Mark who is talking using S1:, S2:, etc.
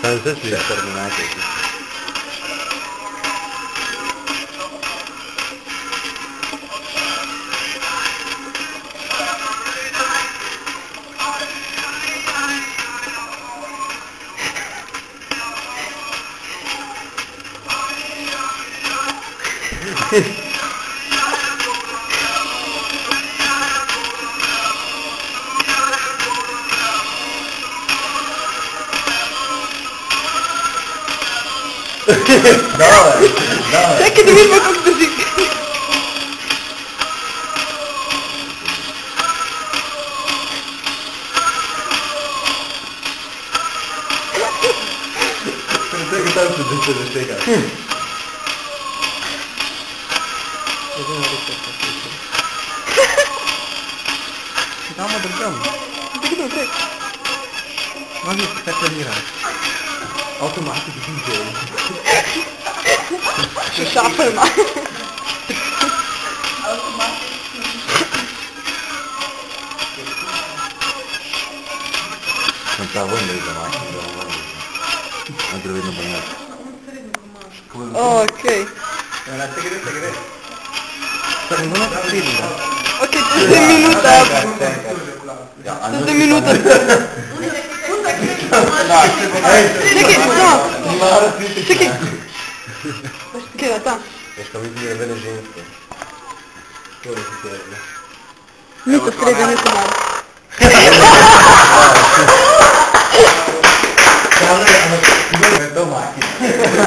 S1: Non so se è terminato.
S2: Давай, давай.
S3: Всеки не видно как държи.
S2: Сега там се засега. Няма да грам.
S3: Добре.
S2: Може да се тренира. Автоматично DJ.
S3: Шапема.
S1: Non stava vendendo la macchina, anche lo vedo bagnato.
S3: Ok.
S2: Non ho capito.
S3: Ok, tu sei minuta. Tu sei minuta. Čekaj, no. Čekaj. Čekaj, da tam.
S1: Veš, kao vidi jebene ženske. To je srednje.
S3: Ni to srednje, ni to malo.
S2: To je to makina.